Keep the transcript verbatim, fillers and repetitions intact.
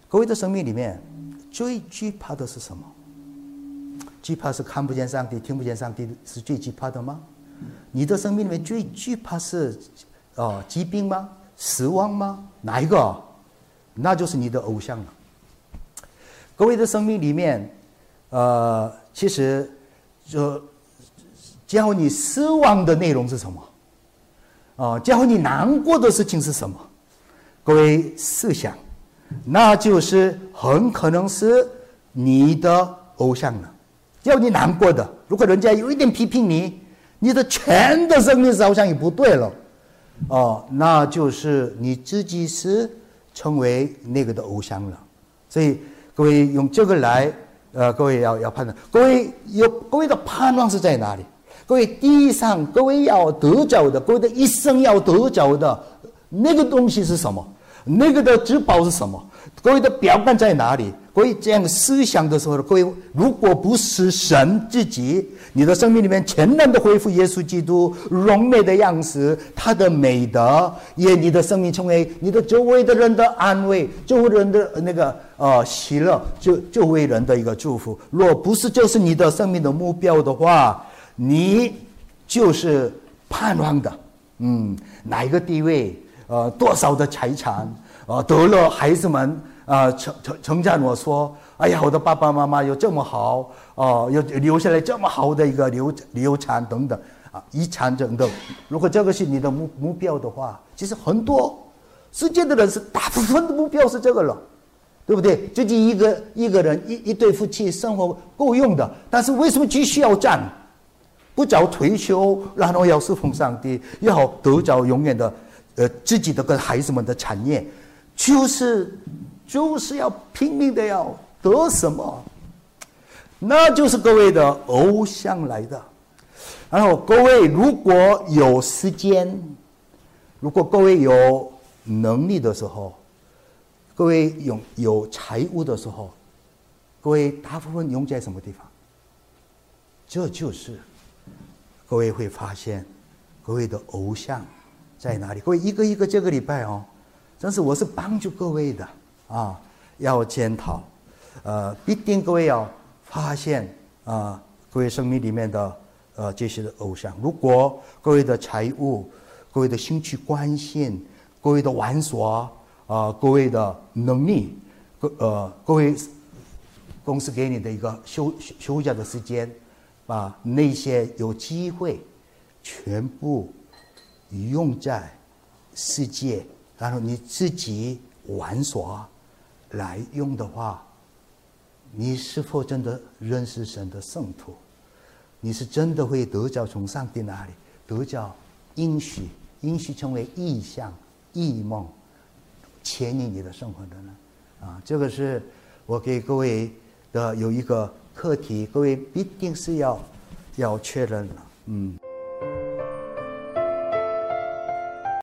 各位的生命里面最惧怕的是什么？惧怕是看不见上帝、听不见上帝是最惧怕的吗？你的生命里面最惧怕是呃疾病吗？死亡吗？哪一个？那就是你的偶像了。各位的生命里面，呃，其实就教你失望的内容是什么？啊、呃，教你难过的事情是什么？各位试想，那就是很可能是你的偶像了。叫你难过的，如果人家有一点批评你，你的全的生命好像也不对了，哦，那就是你自己是成为那个的偶像了。所以各位用这个来，呃，各位要要判断，各位有各位的盼望是在哪里？各位地上各位要得着的，各位的一生要得着的那个东西是什么？那个的至宝是什么？各位的标杆在哪里？各位这样思想的时候，各位如果不是神自己，你的生命里面全然的恢复耶稣基督荣美的样式，他的美德，也你的生命成为你的周围的人的安慰，周围人的那个呃喜乐，就周围人的一个祝福。若不是这是你的生命的目标的话，你就是盼望的，嗯，哪一个地位？呃，多少的财产，呃，得了孩子们，呃，成成成长我说，哎呀，我的爸爸妈妈有这么好，哦、呃，有留下来这么好的一个流流产等等啊，遗产等等。如果这个是你的目目标的话，其实很多世界的人是大部分的目标是这个了，对不对？自己一个一个人一一对夫妻生活够用的，但是为什么继续要战？不找退休，然后要侍奉上帝，要得着永远的。呃，自己的跟孩子们的产业，就是就是要拼命的要得什么，那就是各位的偶像来的。然后各位如果有时间，如果各位有能力的时候，各位有有财务的时候，各位大部分用在什么地方？这就是各位会发现各位的偶像在哪里？各位一个一个这个礼拜哦，真是我是帮助各位的啊，要检讨，呃，必定各位要发现啊，各位生命里面的呃这些的偶像。如果各位的财务、各位的兴趣关心、各位的玩耍啊、呃，各位的能力，各呃各位公司给你的一个休休假的时间，把那些有机会全部用在世界，然后你自己玩耍来用的话，你是否真的认识神的圣徒？你是真的会得着从上帝那里得着应许，应许成为异象、异梦，牵引你的生活的呢？啊，这个是我给各位的有一个课题，各位必定是要要确认了，嗯。